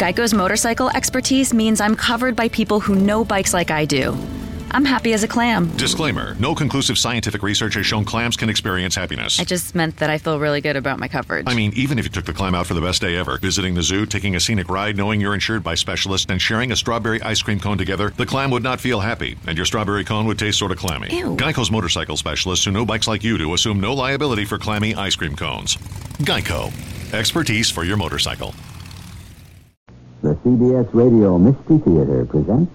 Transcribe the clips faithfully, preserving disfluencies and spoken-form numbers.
Geico's motorcycle expertise means I'm covered by people who know bikes like I do. I'm happy as a clam. Disclaimer. No conclusive scientific research has shown clams can experience happiness. I just meant that I feel really good about my coverage. I mean, even if you took the clam out for the best day ever, visiting the zoo, taking a scenic ride, knowing you're insured by specialists, and sharing a strawberry ice cream cone together, the clam would not feel happy, and your strawberry cone would taste sort of clammy. Ew. Geico's motorcycle specialists who know bikes like you do assume no liability for clammy ice cream cones. Geico. Expertise for your motorcycle. The C B S Radio Mystery Theater presents...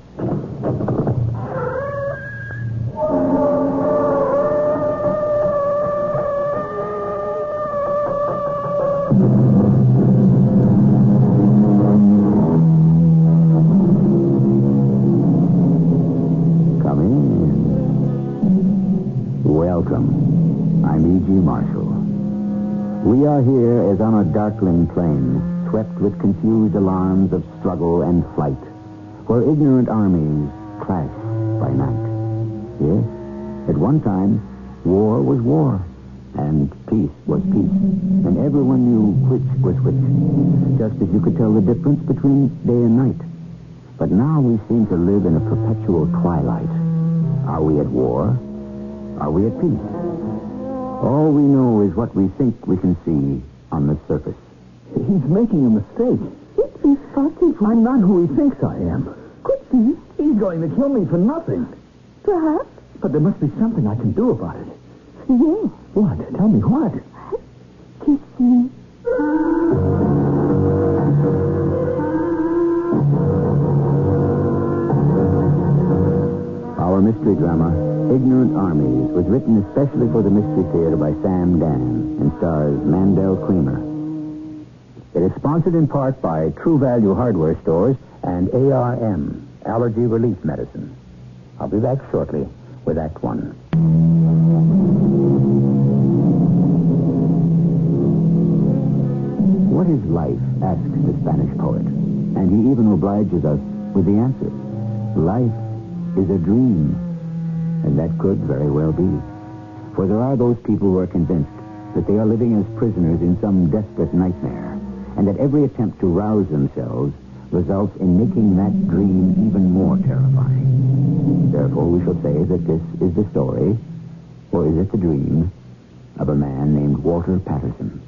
Come in. Welcome. I'm E G. Marshall. We are here as on a darkling plain, swept with confused alarms of struggle and flight, where ignorant armies clash by night. Yes, at one time, war was war, and peace was peace, and everyone knew which was which, just as you could tell the difference between day and night. But now we seem to live in a perpetual twilight. Are we at war? Are we at peace? All we know is what we think we can see on the surface. He's making a mistake. It's responsible. I'm not who he thinks I am. Could be. He's going to kill me for nothing. Perhaps. But there must be something I can do about it. Yes. What? Tell me what? Kiss me. Our mystery drama, Ignorant Armies, was written especially for the Mystery Theater by Sam Dan and stars Mandel Creamer. It is sponsored in part by True Value Hardware Stores and A R M, Allergy Relief Medicine. I'll be back shortly with Act One. What is life, asks the Spanish poet, and he even obliges us with the answer. Life is a dream, and that could very well be. For there are those people who are convinced that they are living as prisoners in some desperate nightmare, and that every attempt to rouse themselves results in making that dream even more terrifying. Therefore, we shall say that this is the story, or is it the dream, of a man named Walter Patterson.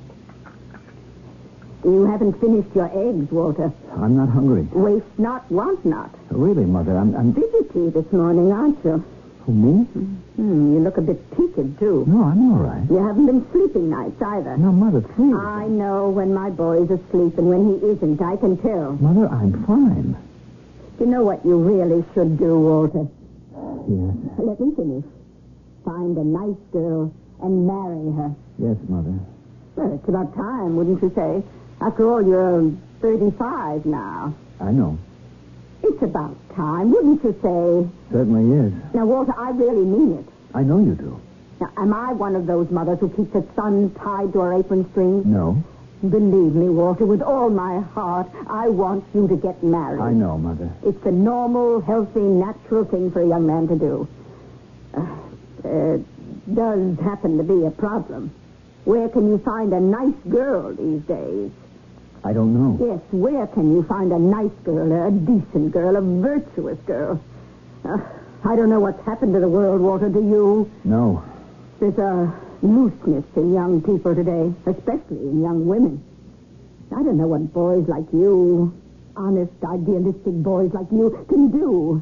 You haven't finished your eggs, Walter. I'm not hungry. Waste not, want not. Really, Mother, I'm... I'm... Fidgety this morning, aren't you? Who, me? Hmm, you look a bit peaked, too. No, I'm all right. You haven't been sleeping nights, either. No, Mother, please. I know when my boy's asleep and when he isn't. I can tell. Mother, I'm fine. You know what you really should do, Walter? Yes. Let me finish. Find a nice girl and marry her. Yes, Mother. Well, it's about time, wouldn't you say? After all, you're thirty-five now. I know. It's about time, wouldn't you say? Certainly is. Now, Walter, I really mean it. I know you do. Now, am I one of those mothers who keeps her son tied to her apron string? No. Believe me, Walter, with all my heart, I want you to get married. I know, Mother. It's a normal, healthy, natural thing for a young man to do. Uh, uh, does happen to be a problem. Where can you find a nice girl these days? I don't know. Yes, where can you find a nice girl, a decent girl, a virtuous girl? Uh, I don't know what's happened to the world, Walter, do you? No. There's a looseness in young people today, especially in young women. I don't know what boys like you, honest, idealistic boys like you, can do.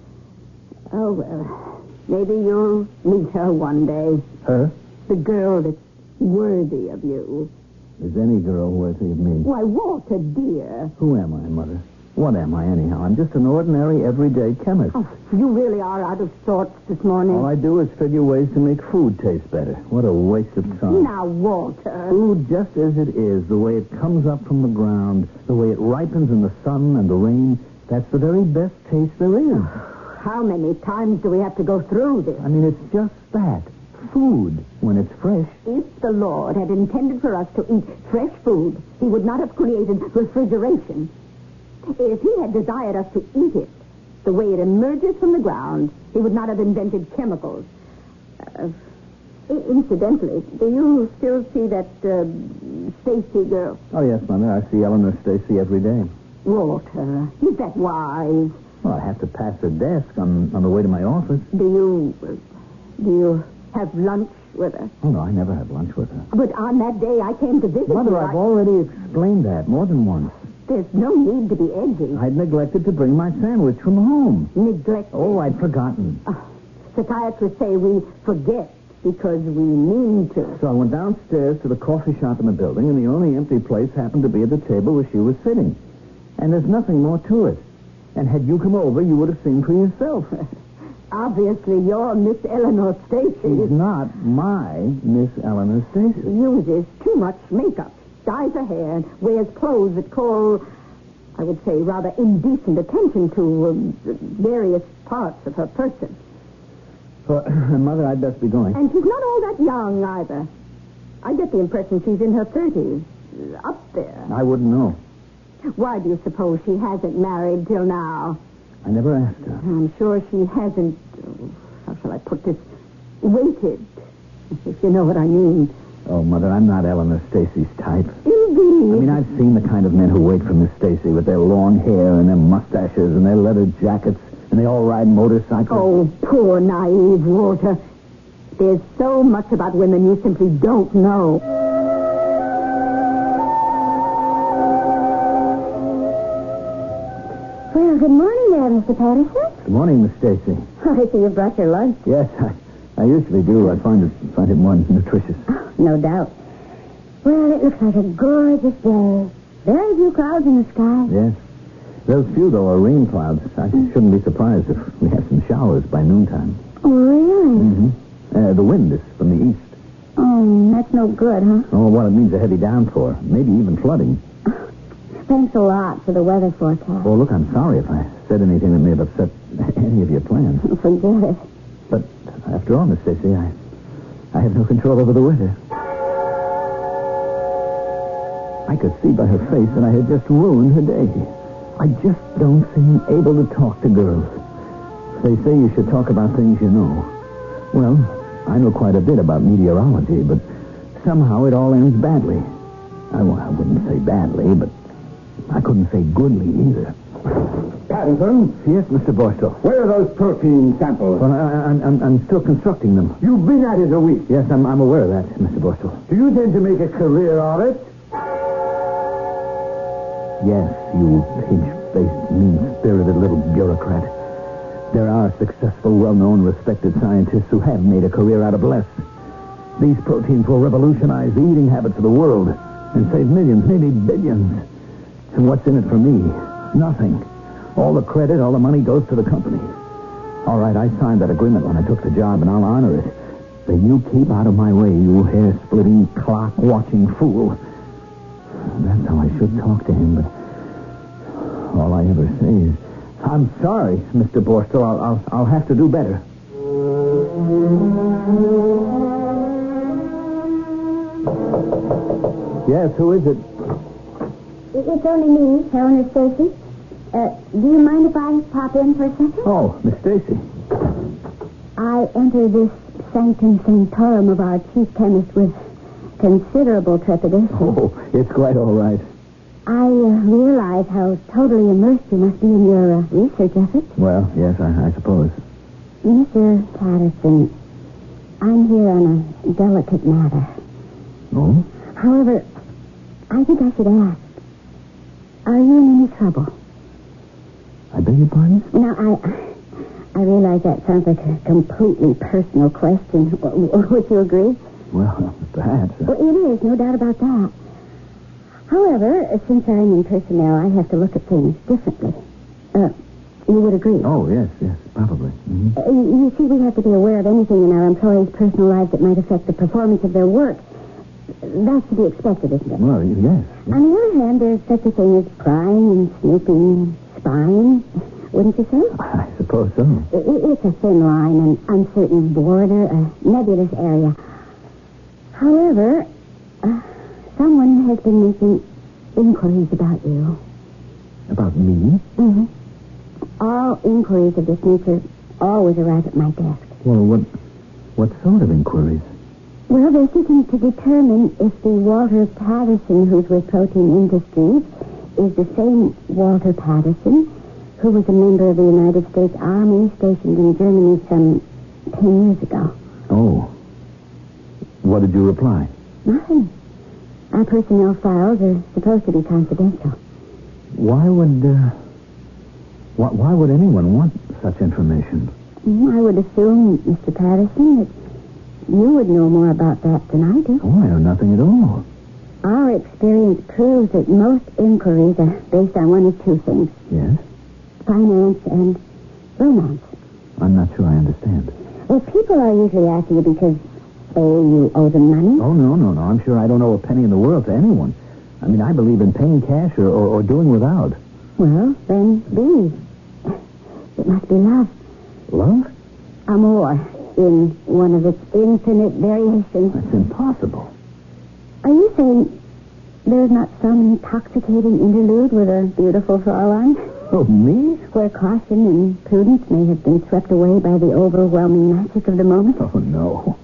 Oh, well, maybe you'll meet her one day. Her? The girl that's worthy of you. Is any girl worthy of me? Why, Walter, dear. Who am I, Mother? What am I, anyhow? I'm just an ordinary, everyday chemist. Oh, you really are out of sorts this morning. All I do is figure ways to make food taste better. What a waste of time. Now, Walter. Food just as it is, the way it comes up from the ground, the way it ripens in the sun and the rain, that's the very best taste there is. How many times do we have to go through this? I mean, it's just that. Food, when it's fresh. If the Lord had intended for us to eat fresh food, he would not have created refrigeration. If he had desired us to eat it the way it emerges from the ground, he would not have invented chemicals. Uh, incidentally, do you still see that uh, Stacy girl? Oh, yes, Mother. I see Eleanor Stacy every day. Walter, is that wise? Well, I have to pass her desk on, on the way to my office. Do you... Uh, do you have lunch with her? Oh, no, I never have lunch with her. But on that day I came to visit Mother, you... I've I... already explained that more than once. There's no need to be edgy. I'd neglected to bring my sandwich from home. Neglect. Oh, I'd forgotten. Uh, psychiatrists say we forget because we mean to. So I went downstairs to the coffee shop in the building, and the only empty place happened to be at the table where she was sitting. And there's nothing more to it. And had you come over, you would have seen for yourself. Obviously, you're Miss Eleanor Stacy. She's not my Miss Eleanor Stacy. Uses too much makeup, dyes her hair, and wears clothes that call, I would say, rather indecent attention to um, various parts of her person. Well, Mother, I'd best be going. And she's not all that young, either. I get the impression she's in her thirties. Up there. I wouldn't know. Why do you suppose she hasn't married till now? I never asked her. I'm sure she hasn't, oh, how shall I put this, waited, if you know what I mean. Oh, Mother, I'm not Eleanor Stacy's type. Indeed. I mean, I've seen the kind of men who wait for Miss Stacy with their long hair and their mustaches and their leather jackets, and they all ride motorcycles. Oh, poor naive Walter. There's so much about women you simply don't know. Well, good morning there, Mister Patterson. Good morning, Miss Stacy. Oh, I see you brought your lunch. Yes, I, I usually do. I find it find it more nutritious. Oh, no doubt. Well, it looks like a gorgeous day. Very few clouds in the sky. Yes. Those few, though, are rain clouds. I shouldn't be surprised if we have some showers by noontime. Oh, really? Mm-hmm. Uh, the wind is from the east. Oh, that's no good, huh? Oh, well, it means a heavy downpour. Maybe even flooding. Thanks a lot for the weather forecast. Oh, look, I'm sorry if I said anything that may have upset any of your plans. Forget it. But after all, Miss Stacy, I, I have no control over the weather. I could see by her face that I had just ruined her day. I just don't seem able to talk to girls. They say you should talk about things you know. Well, I know quite a bit about meteorology, but somehow it all ends badly. I, well, I wouldn't say badly, but I couldn't say goodly either. Patterson? Yes, Mister Borstel. Where are those protein samples? Well, I, I'm, I'm, I'm still constructing them. You've been at it a week. Yes, I'm, I'm aware of that, Mister Borstel. Do you intend to make a career of it? Yes, you pinch-faced, mean-spirited little bureaucrat. There are successful, well-known, respected scientists who have made a career out of less. These proteins will revolutionize the eating habits of the world and save millions, maybe billions. And what's in it for me? Nothing. All the credit, all the money goes to the company. All right, I signed that agreement when I took the job, and I'll honor it. But you keep out of my way, you hair-splitting, clock-watching fool. That's how I should talk to him, but all I ever say is, I'm sorry, Mister Borstel. I'll, I'll, I'll have to do better. Yes, who is it? It's only me, Eleanor Stacy. Uh, do you mind if I pop in for a second? Oh, Miss Stacy. I enter this sanctum sanctorum of our chief chemist with considerable trepidation. Oh, it's quite all right. I uh, realize how totally immersed you must be in your uh, research efforts. Well, yes, I, I suppose. Mister Patterson, I'm here on a delicate matter. Oh? However, I think I should ask, are you in any trouble? I beg your pardon? Now, I I realize that sounds like a completely personal question. W- Would you agree? Well, perhaps. Uh, Well, it is, no doubt about that. However, since I'm in personnel, I have to look at things differently. Uh, you would agree? oh, yes, yes, probably. Mm-hmm. Uh, you you see, we have to be aware of anything in our employees' personal lives that might affect the performance of their work. That's to be expected, isn't it? Well, yes. yes. On the other hand, there's such a thing as prying and snooping and spying, wouldn't you say? I suppose so. I- I- It's a thin line, an uncertain border, a nebulous area. However, uh, someone has been making inquiries about you. About me? Mm-hmm. All inquiries of this nature always arrive at my desk. Well, what, what sort of inquiries? Well, they're seeking to determine if the Walter Patterson who's with Protein Industries is the same Walter Patterson who was a member of the United States Army stationed in Germany some ten years ago. Oh. What did you reply? Nothing. Our personnel files are supposed to be confidential. Why would, uh... Why, why would anyone want such information? I would assume, Mister Patterson, that you would know more about that than I do. Oh, I know nothing at all. Our experience proves that most inquiries are based on one of two things. Yes? Finance and romance. I'm not sure I understand. Well, people are usually asking you because, oh, you owe them money. Oh, no, no, no. I'm sure I don't owe a penny in the world to anyone. I mean, I believe in paying cash or, or, or doing without. Well, then be. It must be love. Love? Amor, in one of its infinite variations. That's impossible. Are you saying there's not some intoxicating interlude with a beautiful Fraulein? Oh, me? Where caution and prudence may have been swept away by the overwhelming magic of the moment? Oh, no.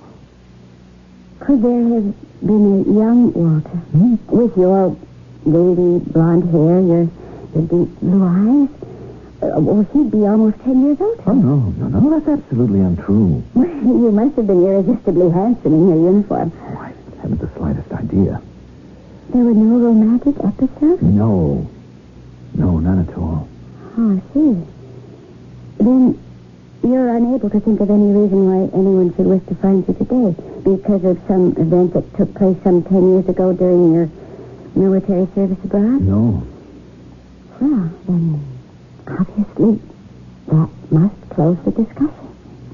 Could there have been a young Walter Hmm? with your wavy blonde hair, your, your deep blue eyes? Uh, well, he'd be almost ten years old. Oh, no, no, no. That's absolutely untrue. You must have been irresistibly handsome in your uniform. Oh, I haven't the slightest idea. There were no romantic episodes? No. No, none at all. Oh, I see. Then you're unable to think of any reason why anyone should wish to find you today because of some event that took place some ten years ago during your military service abroad? No. Well, then, obviously, that must close the discussion.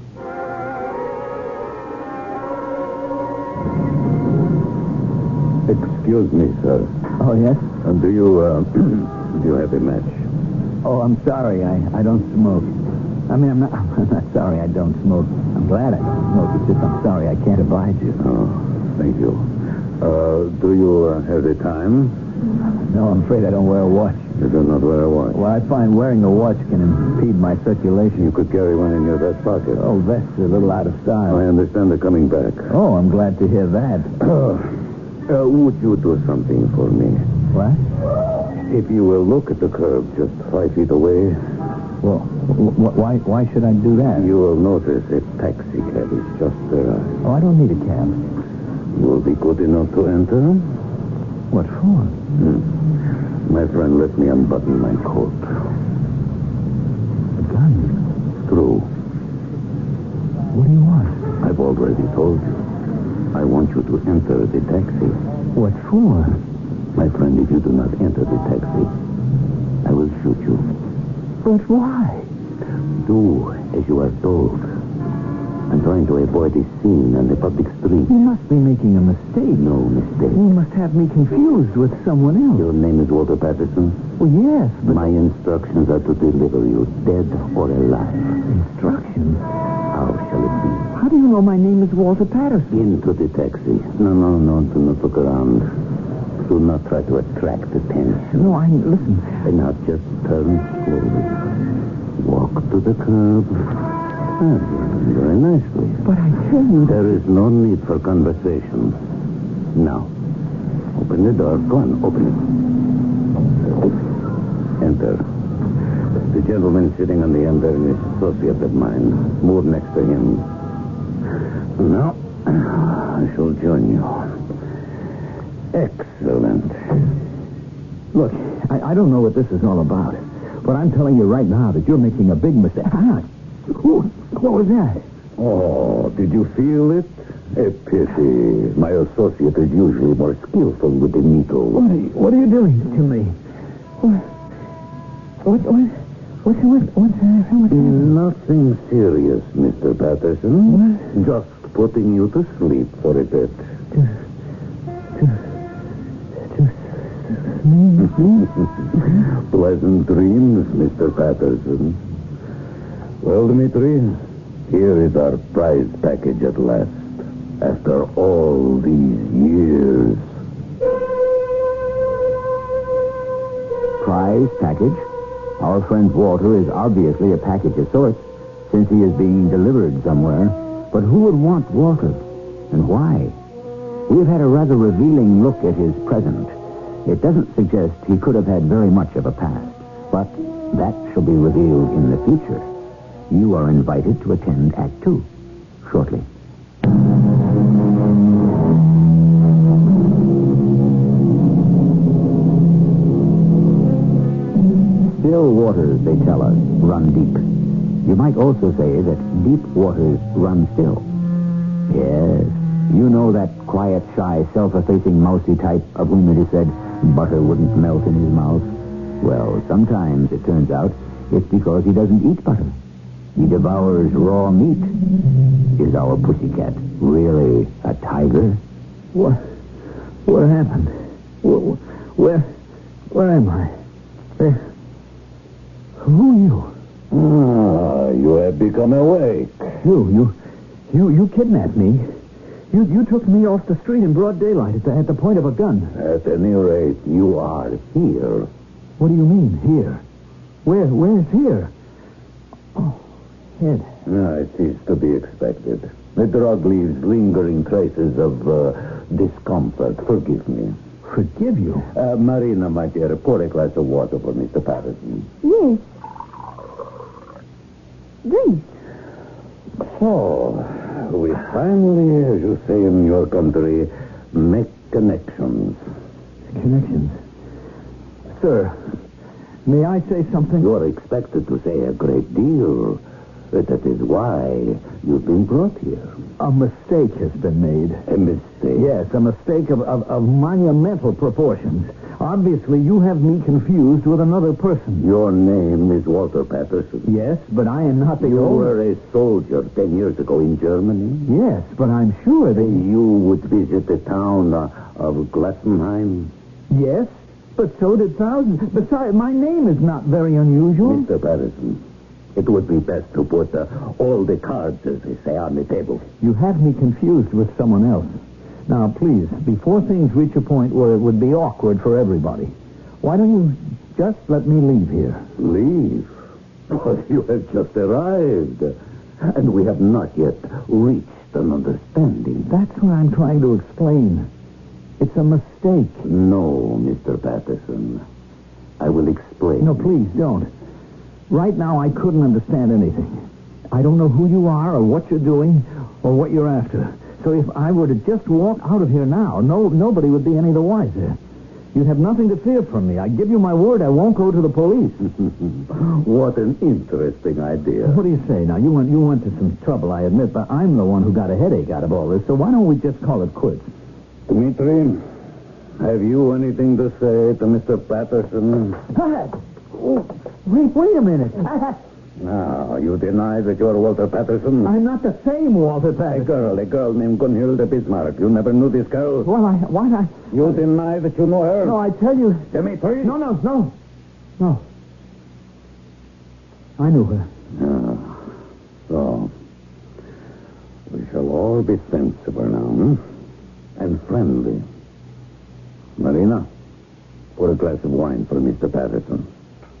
Excuse me, sir. Oh, yes? Uh, do you, uh, do you have a match? Oh, I'm sorry. I, I don't smoke. I mean, I'm not, I'm not sorry I don't smoke. I'm glad I don't smoke. It's just I'm sorry I can't oblige you. Oh, thank you. Uh, do you uh, have the time? No, I'm afraid I don't wear a watch. You do not wear a watch. Well, I find wearing a watch can impede my circulation. You could carry one in your vest pocket. Oh, that's a little out of style. I understand they're coming back. Oh, I'm glad to hear that. Uh, would you do something for me? What? If you will look at the curb just five feet away, Well, wh- why why should I do that? you will notice a taxi cab is just there. Oh, I don't need a cab. You will be good enough to enter? What for? Hmm. My friend let me unbutton my coat. A gun? True. What do you want? I've already told you. I want you to enter the taxi. What for? My friend, if you do not enter the taxi, I will shoot you. But why? Do as you are told. I'm trying to avoid a scene on the public street. You must be making a mistake. No mistake. You must have me confused with someone else. Your name is Walter Patterson? Well, yes, but... My instructions are to deliver you, dead or alive. Instructions? How shall it be? How do you know my name is Walter Patterson? Into the taxi. No, no, no, do not look around. Do not try to attract attention. No, I... Listen. And now just turn slowly. Walk to the curb. Ah, very nicely. But I tell you... There is no need for conversation. Now, open the door. Go on, open it. Enter. The gentleman sitting on the end there is an associate of mine. Move next to him. Now, I shall join you. Excellent. Look, I, I don't know what this is all about, but I'm telling you right now that you're making a big mistake. Ah, who, what was that? Oh, did you feel it? A pity. My associate is usually more skillful with the needle. What are you, what are you doing to me? What, what, what, what's, what, what's, uh, what's Nothing serious, Mister Patterson. What? Just putting you to sleep for a bit. To, to, Pleasant dreams, Mister Patterson. Well, Dmitri, here is our prize package at last. After all these years. Prize package? Our friend Walter is obviously a package of sorts, since he is being delivered somewhere. But who would want Walter? And why? We have had a rather revealing look at his present. It doesn't suggest he could have had very much of a past, but that shall be revealed in the future. You are invited to attend Act Two shortly. Still waters, they tell us, run deep. You might also say that deep waters run still. Yes, you know that quiet, shy, self-effacing, mousy type of whom it is said butter wouldn't melt in his mouth. Well, sometimes it turns out it's because he doesn't eat butter. He devours raw meat. Is our pussycat really a tiger? What? What happened? Where? Where, where am I? Where? Who are you? Ah, you have become awake. You, you, you, you kidnapped me. You, you took me off the street in broad daylight at the, at the point of a gun. At any rate, you are here. What do you mean, here? Where, where's here? Oh, head. No, it is to be expected. The drug leaves lingering traces of uh, discomfort. Forgive me. Forgive you? Uh, Marina, my dear, pour a glass of water for Mister Patterson. Yes. Drink. So, we finally, as you say in your country, make connections. Connections. Sir, may I say something? You're expected to say a great deal. That is why you've been brought here. A mistake has been made. A mistake? Yes, a mistake of, of, of monumental proportions. Obviously, you have me confused with another person. Your name is Walter Patterson. Yes, but I am not the You owner. were a soldier ten years ago in Germany. Yes, but I'm sure that... You would visit the town uh, of Glassenheim. Yes, but so did thousands. Besides, my name is not very unusual. Mister Patterson, it would be best to put uh, all the cards, as they say, on the table. You have me confused with someone else. Now, please, before things reach a point where it would be awkward for everybody, why don't you just let me leave here? Leave? Well, you have just arrived. And we have not yet reached an understanding. That's what I'm trying to explain. It's a mistake. No, Mister Patterson. I will explain. No, please, don't. Right now, I couldn't understand anything. I don't know who you are or what you're doing or what you're after. So if I were to just walk out of here now, no, nobody would be any the wiser. You'd have nothing to fear from me. I give you my word I won't go to the police. What an interesting idea. What do you say? Now, you went, you went to some trouble, I admit, but I'm the one who got a headache out of all this, so why don't we just call it quits? Dmitri, have you anything to say to Mister Patterson? Oh, wait, wait a minute. Now, you deny that you're Walter Patterson? I'm not the same Walter A Patterson. girl, a girl named Gunhilde Bismarck. You never knew this girl? Well, I, why I... You deny that you know her? No, I tell you... Dmitri? No, no, no. No. I knew her. Ah, so, we shall all be sensible now, hmm? And friendly. Marina, pour a glass of wine for Mister Patterson.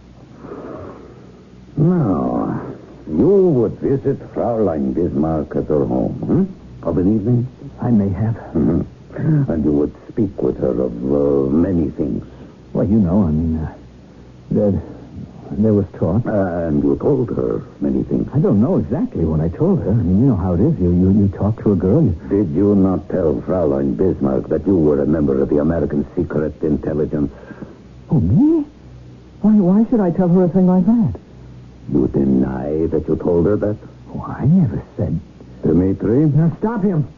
Now, you would visit Fraulein Bismarck at her home, hmm? Of an evening? I may have. Mm-hmm. And you would speak with her of uh, many things. Well, you know, I mean, uh, there, there was talk. Uh, and you told her many things. I don't know exactly what I told her. I mean, you know how it is. You you, you talk to a girl. You... Did you not tell Fraulein Bismarck that you were a member of the American Secret Intelligence? Oh, me? Why, why should I tell her a thing like that? You deny that you told her that? Oh, I never said... Dmitri? Now, stop him.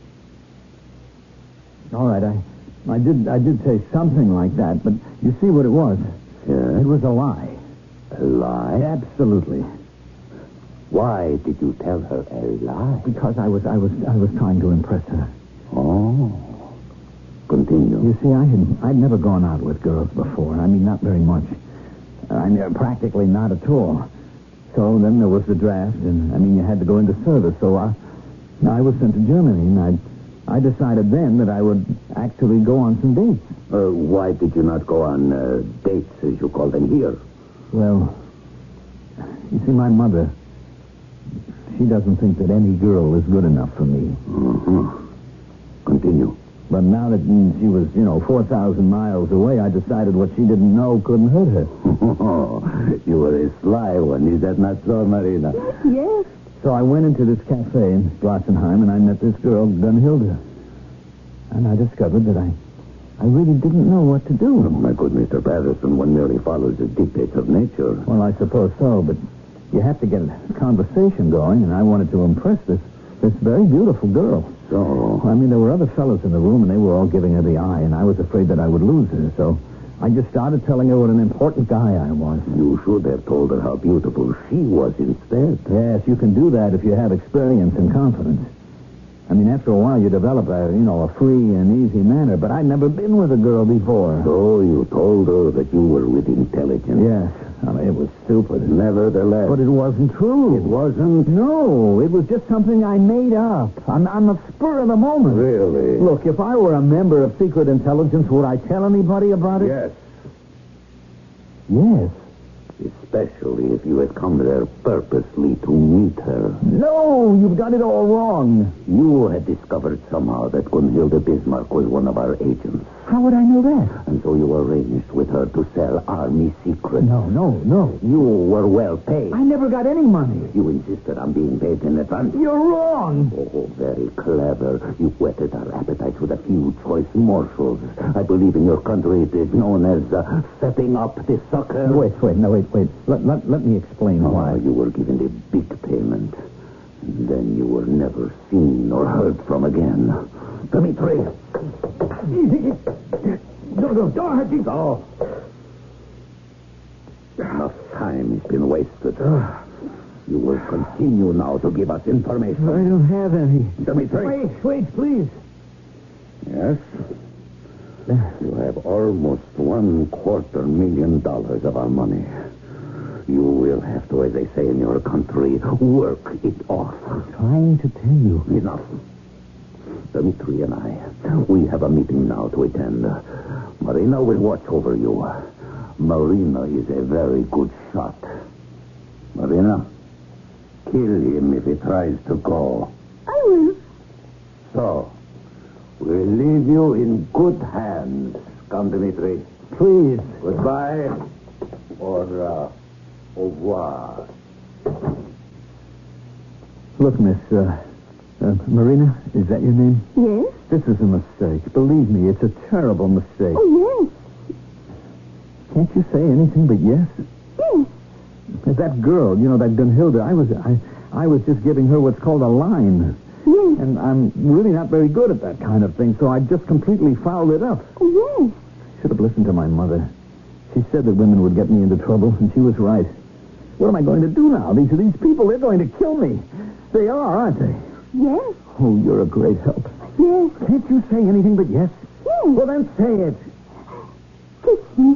All right, I, I did I did say something like that, but you see what it was. Yeah? It was a lie. A lie? Absolutely. Why did you tell her a lie? Because I was I was I was trying to impress her. Oh. Continue. You see, I had I'd never gone out with girls before. I mean, not very much. I mean, practically not at all. So then there was the draft, and I mean, you had to go into service. So I, I was sent to Germany, and I, I decided then that I would actually go on some dates. Uh, why did you not go on uh, dates, as you call them, here? Well, you see, my mother, she doesn't think that any girl is good enough for me. Uh-huh. Continue. But now that mm, she was, you know, four thousand miles away, I decided what she didn't know couldn't hurt her. Oh, you were a sly one. Is that not so, Marina? Yes. So I went into this cafe in Glossenheim, and I met this girl, Gunhilda. And I discovered that I, I really didn't know what to do. Oh, my good Mister Patterson, one merely follows the dictates of nature. Well, I suppose so, but you have to get a conversation going, and I wanted to impress this, this very beautiful girl. So? I mean, there were other fellows in the room, and they were all giving her the eye, and I was afraid that I would lose her, so I just started telling her what an important guy I was. You should have told her how beautiful she was instead. Yes, you can do that if you have experience and confidence. I mean, after a while, you develop a, you know, a free and easy manner, but I'd never been with a girl before. So you told her that you were with intelligence. Yes. I mean, it was stupid. Nevertheless. But it wasn't true. It wasn't? No, it was just something I made up on, on the spur of the moment. Really? Look, if I were a member of secret intelligence, would I tell anybody about it? Yes. Yes. Especially if you had come there purposely to meet her. No, you've got it all wrong. You had discovered somehow that Gunhilda Bismarck was one of our agents. How would I know that? And so you arranged with her to sell army secrets. No, no, no. You were well paid. I never got any money. You insisted on being paid in advance. You're wrong. Oh, very clever. You whetted our appetites with a few choice morsels. I believe in your country it is known as uh, setting up the sucker. Wait, wait, no, wait, wait. Let, let, let me explain Oh, why. you were given a big payment. And then you were never seen or heard from again. Dmitri. Easy. No, no, don't hurt me. Oh. Enough time has been wasted. You will continue now to give us information. I don't have any. Dmitri. Wait, wait, please. Yes? You have almost one quarter million dollars of our money. You will have to, as they say in your country, work it off. I'm trying to tell you. Enough. Dmitri and I, we have a meeting now to attend. Marina will watch over you. Marina is a very good shot. Marina, kill him if he tries to go. I will. So, we'll leave you in good hands. Come, Dmitri. Please. Goodbye. Or, uh, au revoir. Look, Miss, uh, uh, Marina, is that your name? Yes? This is a mistake. Believe me, it's a terrible mistake. Oh, yes. Can't you say anything but yes? Yes. That girl, you know, that Gunhilda, I was, I, I was just giving her what's called a line. Yes. And I'm really not very good at that kind of thing, so I just completely fouled it up. Oh, yes. Should have listened to my mother. She said that women would get me into trouble, and she was right. What am I going to do now? These these people, they're going to kill me. They are, aren't they? Yes. Oh, you're a great help. Yes. Can't you say anything but yes? Yes. Well, then say it. Kiss me.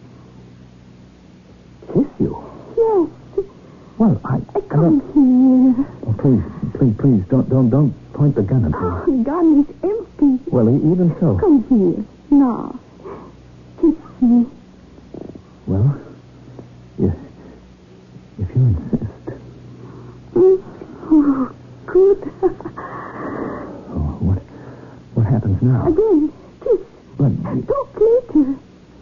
Kiss you? Yes. Well, I... I come here. Oh, please, please, please, don't, don't, don't point the gun at me. Oh, the gun is empty. Well, e- even so. Come here. Now. Kiss me. Well, yes, if you insist. Mm. Oh, good. Oh, what, what happens now? Again. Kiss. But, Talk later.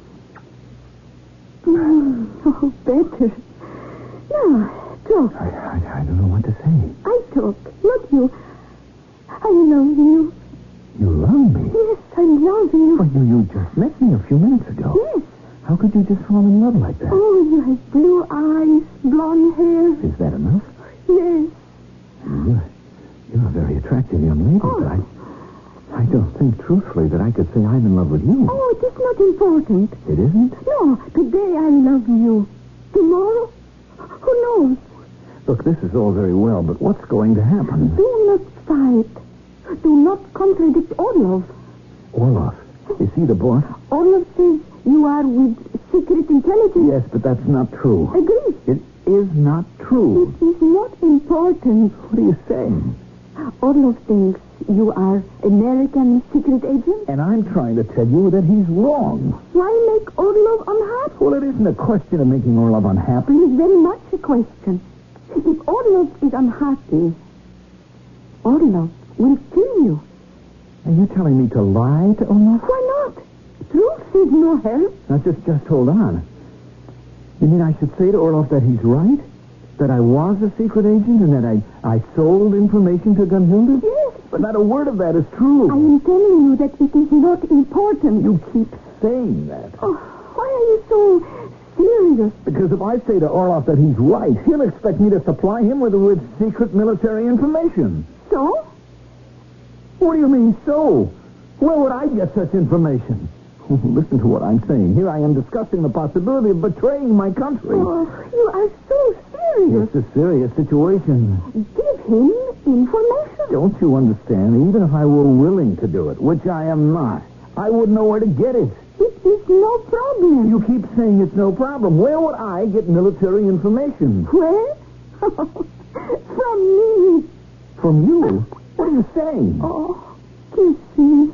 Mm. Oh, better. Now, talk. I, I, I don't know what to say. I talk, not you. I love you. You love me? Yes, I love you. But you, you just met me a few minutes ago. Yes. How could you just fall in love like that? Oh, you have blue eyes, blonde hair. Is that enough? Yes. You're, you're a very attractive young lady, Oh. but I, I don't think truthfully that I could say I'm in love with you. Oh, it is not important. It isn't? No, today I love you. Tomorrow, who knows? Look, this is all very well, but what's going to happen? Do not fight. Do not contradict Orlov. Orlov, is he the boss? Orlov says you are with secret intelligence. Yes, but that's not true. Agree. It is not true. It is not important. What are you saying? Orlov thinks you are American secret agent. And I'm trying to tell you that he's wrong. Why make Orlov unhappy? Well, it isn't a question of making Orlov unhappy. It is very much a question. If Orlov is unhappy, Orlov will kill you. Are you telling me to lie to Olaf? Why not? Truth is no help. Now, just, just hold on. You mean I should say to Orloff that he's right? That I was a secret agent and that I, I sold information to Gunhilda? Yes. But not a word of that is true. I am telling you that it is not important. You keep saying that. Oh, why are you so serious? Because if I say to Orloff that he's right, he'll expect me to supply him with, with secret military information. So? What do you mean, so? Where would I get such information? Listen to what I'm saying. Here I am discussing the possibility of betraying my country. Oh, you are so serious. It's a serious situation. Give him information. Don't you understand? Even if I were willing to do it, which I am not, I wouldn't know where to get it. It is no problem. You keep saying it's no problem. Where would I get military information? Where? From me. From you? What are you saying? Oh, kiss me.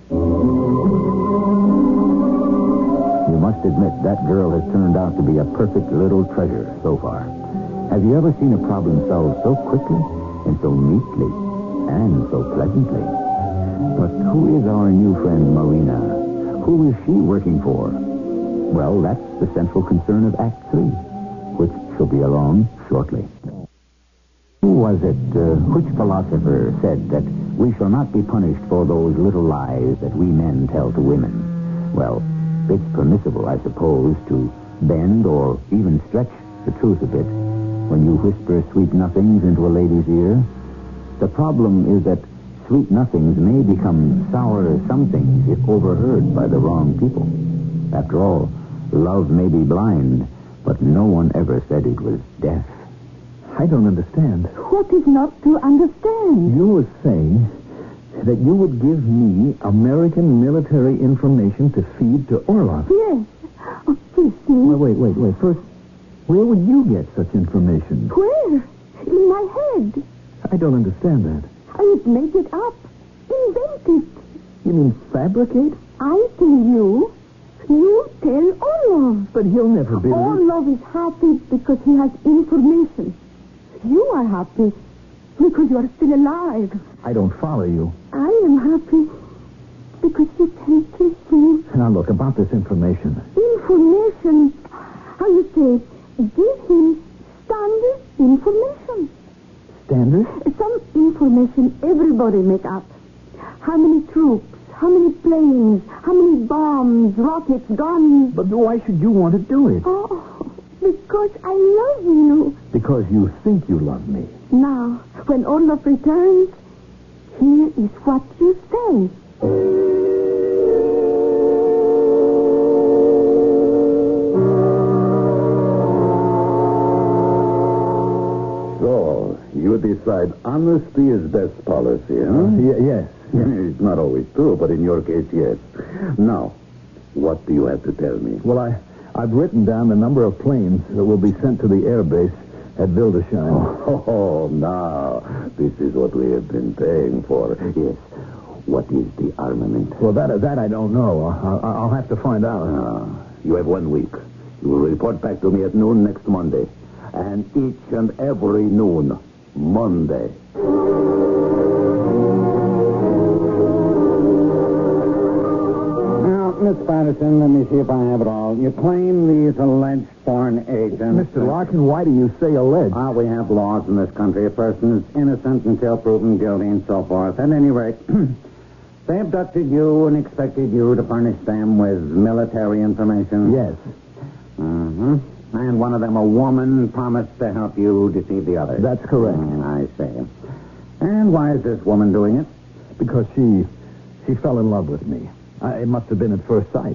You must admit that girl has turned out to be a perfect little treasure so far. Have you ever seen a problem solved so quickly and so neatly and so pleasantly? But who is our new friend Marina? Who is she working for? Well, that's the central concern of Act Three, which shall be along shortly. Who was it, uh, which philosopher said that we shall not be punished for those little lies that we men tell to women? Well, it's permissible, I suppose, to bend or even stretch the truth a bit when you whisper sweet nothings into a lady's ear. The problem is that sweet nothings may become sour somethings if overheard by the wrong people. After all, love may be blind, but no one ever said it was deaf. I don't understand. What is not to understand? You were saying that you would give me American military information to feed to Orloff. Yes. Oh, kiss me. Wait, wait, wait, wait. First, where would you get such information? Where? In my head. I don't understand that. I made it up. Invent it. You mean fabricate? I tell you. You tell Orlov. But he'll never be... Orlov is happy because he has information. You are happy because you are still alive. I don't follow you. I am happy because you can kiss me. Now, look, about this information. Information? How you say, give him standard information. Standard? Some information everybody make up. How many troops, how many planes, how many bombs, rockets, guns. But why should you want to do it? Oh, because I love you. Because you think you love me. Now, when Orlov returns, here is what you say. So, you decide honesty is best policy, huh? Uh, y- yes. yes. It's not always true, but in your case, yes. Now, what do you have to tell me? Well, I, I've written down the number of planes that will be sent to the air base at Wildesheim. Oh, oh, now, this is what we have been paying for. Yes. What is the armament? Well, that that I don't know. I'll, I'll have to find out. Ah, you have one week. You will report back to me at noon next Monday. And each and every noon, Monday. Now, Miss Patterson, let me see if I have it all. You claim these alleged foreign agents... Mister Larkin, why do you say alleged? Ah, we have laws in this country. A person is innocent until proven guilty and so forth. At any rate, they abducted you and expected you to furnish them with military information? Yes. Mm-hmm. And one of them, a woman, promised to help you deceive the others. That's correct. Mm, I see. And why is this woman doing it? Because she she fell in love with me. I, it must have been at first sight.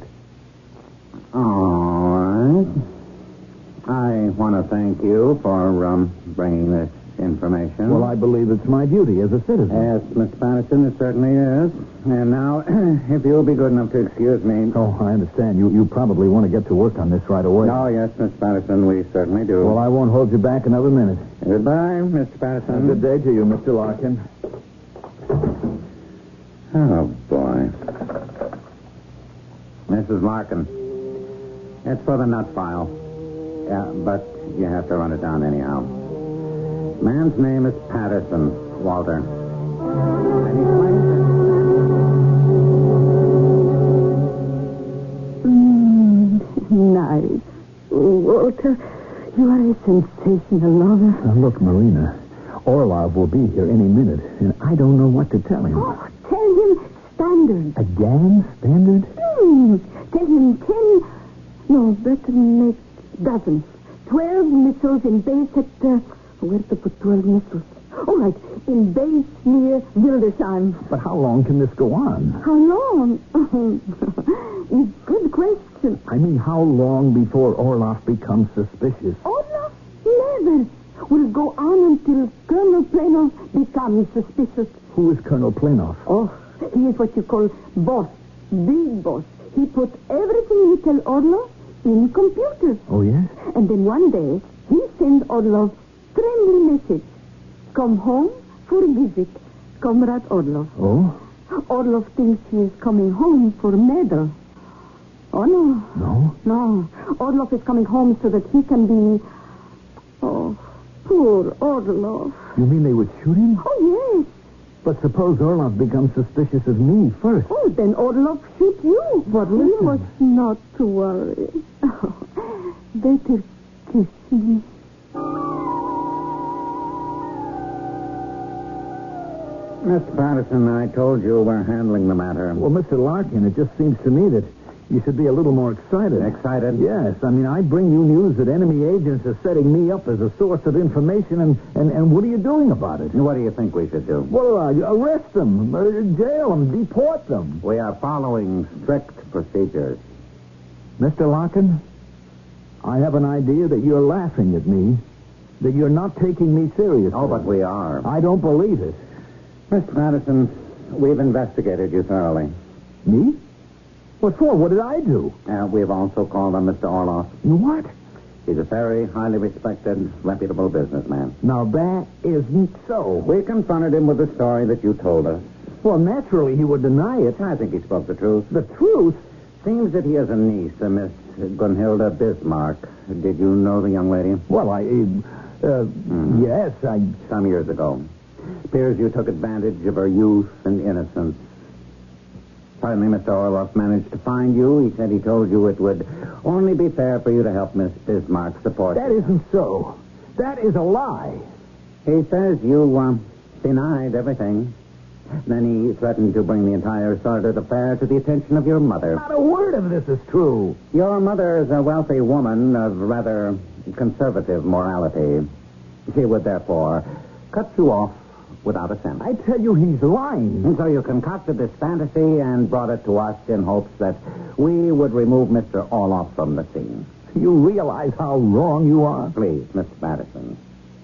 All right. I want to thank you for um, bringing this information. Well, I believe it's my duty as a citizen. Yes, Mister Patterson, it certainly is. And now, if you'll be good enough to excuse me... Oh, I understand. You you probably want to get to work on this right away. Oh, yes, Mister Patterson, we certainly do. Well, I won't hold you back another minute. Goodbye, Mister Patterson. Good day to you, Mister Larkin. Oh, boy. Missus Larkin, it's for the nut file. Yeah, but you have to run it down anyhow. Man's name is Patterson, Walter. And he claims that... nice. Walter, you are a sensational lover. Now, look, Marina, Orlov will be here any minute, and I don't know what to tell him. Oh, tell him standard. Again, standard? Hmm. Tell him ten, no, better make dozens. Twelve missiles in base at, uh, where to put twelve missiles? All right, in base near Wildesheim. But how long can this go on? How long? Good question. I mean, how long before Orlov becomes suspicious? Orlov never will go on until Colonel Planov becomes suspicious. Who is Colonel Planov? Oh, he is what you call boss, big boss. He puts everything he tells Orlov in computers. Oh, yes? And then one day, he sends Orlov friendly message. Come home for a visit, Comrade Orlov. Oh? Orlov thinks he is coming home for a medal. Oh, no. No? No. Orlov is coming home so that he can be... Oh, poor Orlov. You mean they would shoot him? Oh, yes. But suppose Orlov becomes suspicious of me first. Oh, then Orlov shoot you. But You listen. must not to worry. Oh, better kiss me. Mister Patterson, I told you we're handling the matter. Well, Mister Larkin, it just seems to me that you should be a little more excited. Excited? Yes. I mean, I bring you news that enemy agents are setting me up as a source of information, and, and, and what are you doing about it? What do you think we should do? Well, uh, arrest them, uh, jail them, deport them. We are following strict procedures. Mister Larkin, I have an idea that you're laughing at me, that you're not taking me seriously. Oh, but we are. I don't believe it. Mister Patterson, we've investigated you thoroughly. Me? What for? What did I do? Uh, we've also called on Mister Orloff. What? He's a very highly respected, reputable businessman. Now, that isn't so. We confronted him with the story that you told us. Well, naturally, he would deny it. I think he spoke the truth. The truth? Seems that he has a niece, a Miss Gunhilda Bismarck. Did you know the young lady? Well, I... Uh, mm. Yes, I... Some years ago. Appears you took advantage of her youth and innocence. Finally, Mister Orloff managed to find you. He said he told you it would only be fair for you to help Miss Bismarck support That you. isn't so. That is a lie. He says you uh, denied everything. Then he threatened to bring the entire sordid affair to the attention of your mother. Not a word of this is true. Your mother is a wealthy woman of rather conservative morality. She would therefore cut you off without a cent. I tell you, he's lying. And so you concocted this fantasy and brought it to us in hopes that we would remove Mister Orloff from the scene. You realize how wrong you are? Please, Mister Patterson,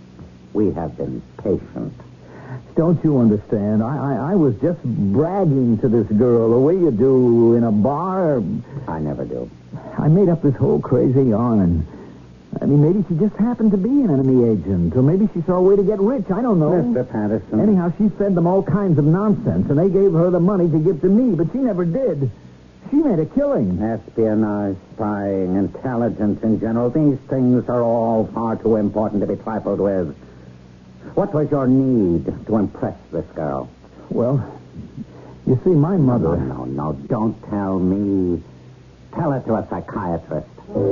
we have been patient. Don't you understand? I, I I was just bragging to this girl the way you do in a bar. I never do. I made up this whole crazy yarn, and I mean, maybe she just happened to be an enemy agent, or maybe she saw a way to get rich. I don't know. Mister Patterson. Anyhow, she fed them all kinds of nonsense, and they gave her the money to give to me, but she never did. She made a killing. Espionage, spying, intelligence in general, these things are all far too important to be trifled with. What was your need to impress this girl? Well, you see, my mother... No, no, no, don't tell me. Tell it to a psychiatrist.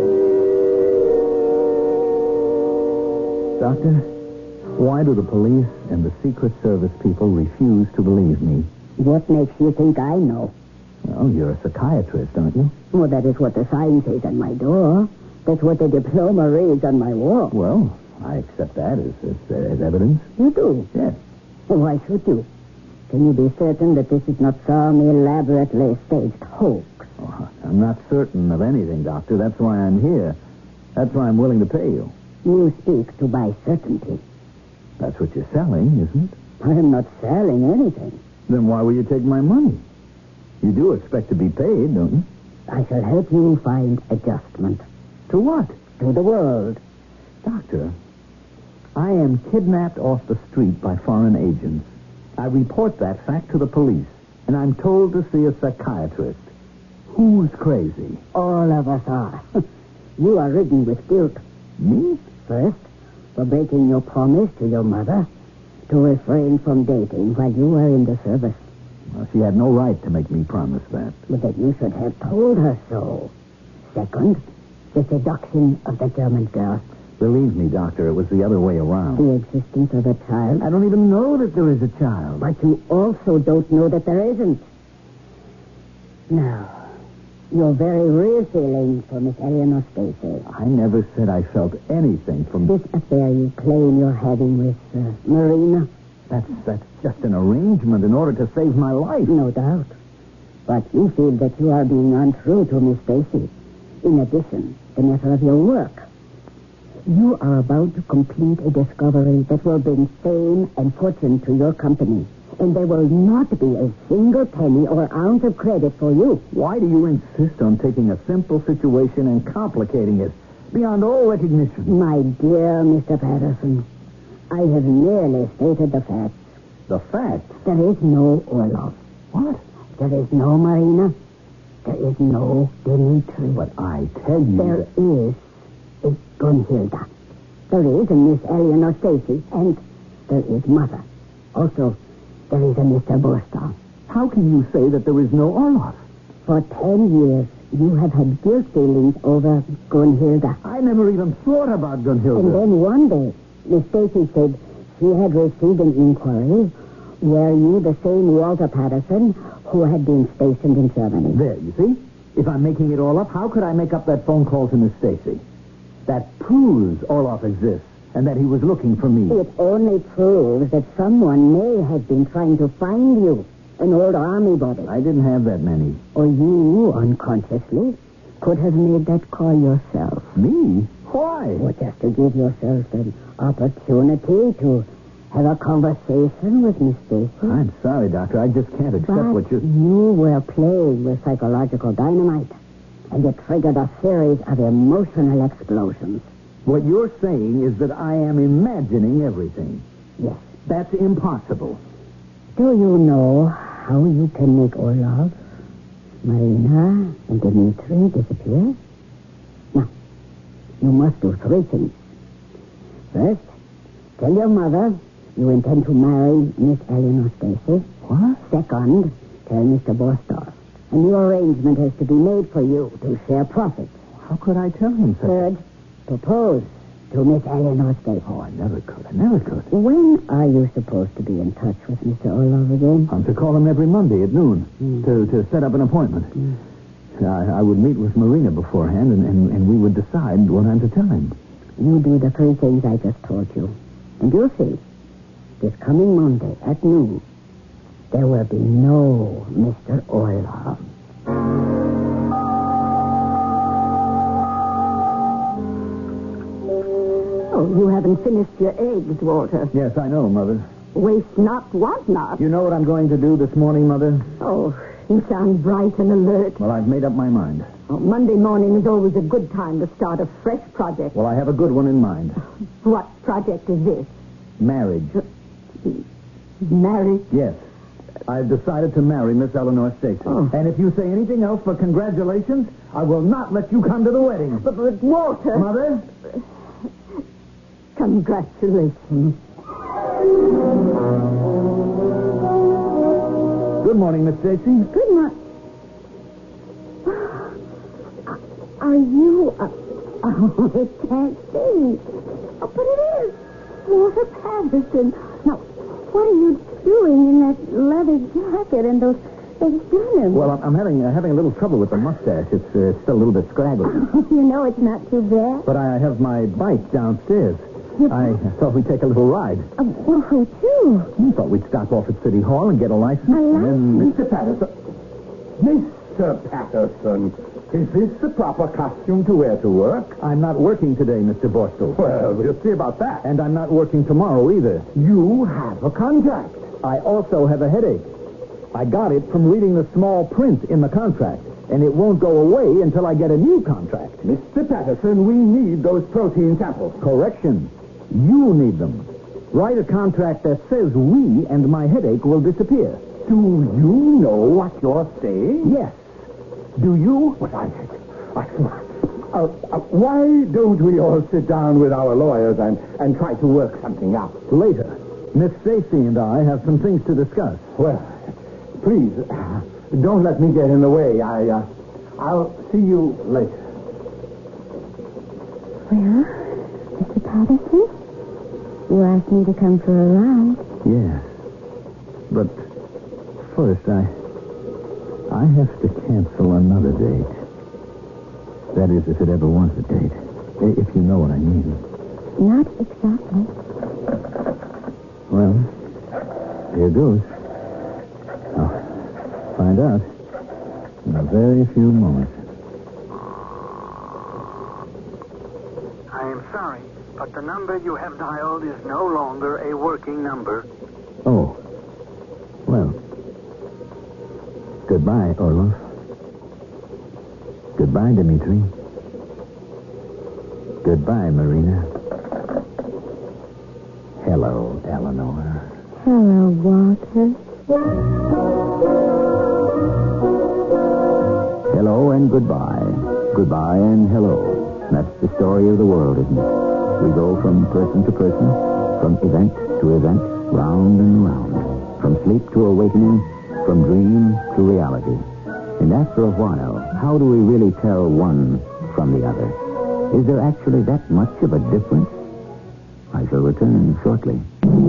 Doctor, why do the police and the Secret Service people refuse to believe me? What makes you think I know? Well, you're a psychiatrist, aren't you? Well, that is what the sign says on my door. That's what the diploma reads on my wall. Well, I accept that as, as, as evidence. You do? Yes. Well, why should you? Can you be certain that this is not some elaborately staged hoax? Oh, I'm not certain of anything, Doctor. That's why I'm here. That's why I'm willing to pay you. You speak to buy certainty. That's what you're selling, isn't it? I am not selling anything. Then why will you take my money? You do expect to be paid, don't you? I shall help you find adjustment. To what? To the world. Doctor, I am kidnapped off the street by foreign agents. I report that fact to the police, and I'm told to see a psychiatrist. Who's crazy? All of us are. You are ridden with guilt. Me? First, for breaking your promise to your mother to refrain from dating while you were in the service. Well, she had no right to make me promise that. But that you should have told her so. Second, The seduction of the German girl. Believe me, Doctor, it was the other way around. The existence of a child. I don't even know that there is a child. But you also don't know that there isn't. Now, your very real feeling for Miss Eleanor Stacy. I never said I felt anything from... This affair you claim you're having with uh, Marina. That's, that's just an arrangement in order to save my life. No doubt. But you feel that you are being untrue to Miss Stacy. In addition, the matter of your work. You are about to complete a discovery that will bring fame and fortune to your company. And there will not be a single penny or ounce of credit for you. Why do you insist on taking a simple situation and complicating it beyond all recognition? My dear Mister Patterson, I have merely stated the facts. The facts? There is no Orlov. What? There is no Marina. There is no Dimitri. But I tell you... There that... is a Gunhilda. There is a Miss Eleanor Stacy. And there is Mother. Also, there is a Mister Borstal. How can you say that there is no Orlov? For ten years, you have had guilt feelings over Gunhilda. I never even thought about Gunhilda. And then one day, Miss Stacy said she had received an inquiry. Were you the same Walter Patterson who had been stationed in Germany? There, you see? If I'm making it all up, how could I make up that phone call to Miss Stacy? That proves Orlov exists and that he was looking for me. It only proves that someone may have been trying to find you, an old army body. I didn't have that many. Or you, unconsciously, could have made that call yourself. Me? Why? Well, just to give yourself an opportunity to have a conversation with Miss Stacy. I'm sorry, Doctor. I just can't accept but what you... you were playing with psychological dynamite, and it triggered a series of emotional explosions. What you're saying is that I am imagining everything. Yes. That's impossible. Do you know how you can make Orlov, Marina, and Dimitri disappear? Now, you must do three things. First, tell your mother you intend to marry Miss Eleanor Stacy. What? Second, tell Mister Borstal. A new arrangement has to be made for you to share profits. How could I tell him such? Third, propose to Miss Eleanor Stacy. Oh, I never could. I never could. When are you supposed to be in touch with Mister Orlov again? I'm to call him every Monday at noon Mm. to, to set up an appointment. Mm. I, I would meet with Marina beforehand, and, and, and we would decide what I'm to tell him. You do the three things I just told you. And you'll see, this coming Monday at noon, there will be no Mister Orlov. Oh, you haven't finished your eggs, Walter. Yes, I know, Mother. Waste not, want not. You know what I'm going to do this morning, Mother? Oh, you sound bright and alert. Well, I've made up my mind. Oh, Monday morning is always a good time to start a fresh project. Well, I have a good one in mind. What project is this? Marriage. Marriage? Yes. I've decided to marry Miss Eleanor Stacy. Oh. And if you say anything else but congratulations, I will not let you come to the wedding. But, but Walter... Mother? Congratulations. Good morning, Miss Stacy. Good morning. Are you... Uh, oh, it can't be. Oh, but it is. Walter Patterson. Now, what are you doing in that leather jacket and those, those denim? Well, I'm, I'm having uh, having a little trouble with the mustache. It's uh, still a little bit scraggly. You know it's not too bad. But I have my bike downstairs. I thought we'd take a little ride. Uh, well, who to? I thought we'd stop off at City Hall and get a license. A and then- license? Mister Patterson. Mister Patterson, is this the proper costume to wear to work? I'm not working today, Mister Borstal. Well, we'll see about that. And I'm not working tomorrow either. You have a contract. I also have a headache. I got it from reading the small print in the contract, and it won't go away until I get a new contract. Mister Patterson, we need those protein samples. Correction. You need them. Write a contract that says we and my headache will disappear. Do you know what you're saying? Yes. Do you? What I... I uh, uh, why don't we all sit down with our lawyers and, and try to work something out? Later. Miss Stacy and I have some things to discuss. Well, please, uh, don't let me get in the way. I, uh, I'll see you later. Well, Mister Patterson, you asked me to come for a ride. Yes. But first, I... I have to cancel another date. That is, if it ever was a date. If you know what I mean. Not exactly. Well, here goes. I'll find out in a very few moments. I am sorry, but the number you have dialed is no longer a working number. Oh. Well. Goodbye, Orlov. Goodbye, Dmitri. Goodbye, Marina. Hello, Eleanor. Hello, Walter. Hello and goodbye. Goodbye and hello. That's the story of the world, isn't it? We go from person to person, from event to event, round and round, from sleep to awakening, from dream to reality. And after a while, how do we really tell one from the other? Is there actually that much of a difference? I shall return shortly.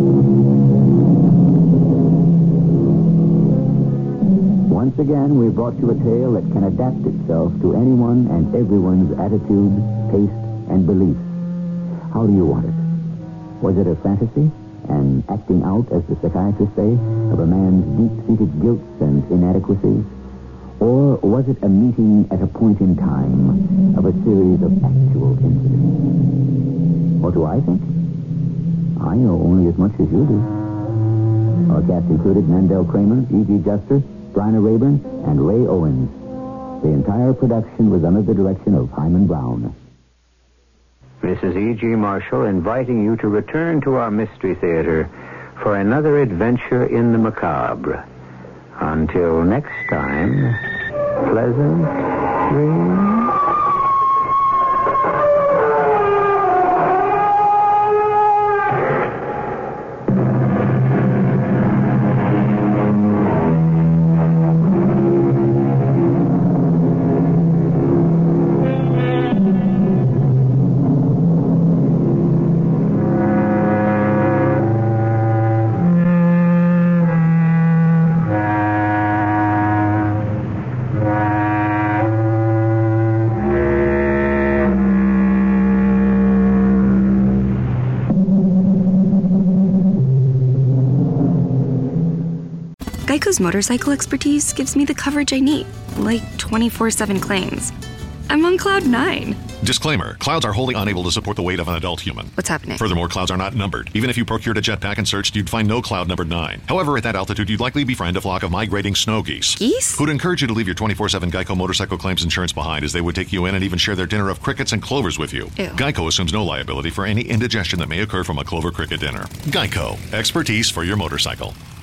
Once again, we've brought you a tale that can adapt itself to anyone and everyone's attitude, taste, and beliefs. How do you want it? Was it a fantasy? An acting out, as the psychiatrists say, of a man's deep-seated guilts and inadequacies? Or was it a meeting at a point in time of a series of actual incidents? What do I think? I know only as much as you do. Our cast included Mandel Kramer, E G. Juster, Bryna Rayburn, and Ray Owens. The entire production was under the direction of Hyman Brown. This is E G. Marshall inviting you to return to our Mystery Theater for another adventure in the macabre. Until next time, pleasant dreams. Geico's motorcycle expertise gives me the coverage I need, like twenty-four seven claims. I'm on cloud nine. Disclaimer, clouds are wholly unable to support the weight of an adult human. What's happening? Furthermore, clouds are not numbered. Even if you procured a jetpack and searched, you'd find no cloud numbered nine. However, at that altitude, you'd likely befriend a flock of migrating snow geese. Geese? Who'd encourage you to leave your twenty-four seven Geico motorcycle claims insurance behind, as they would take you in and even share their dinner of crickets and clovers with you. Ew. Geico assumes no liability for any indigestion that may occur from a clover cricket dinner. Geico, expertise for your motorcycle.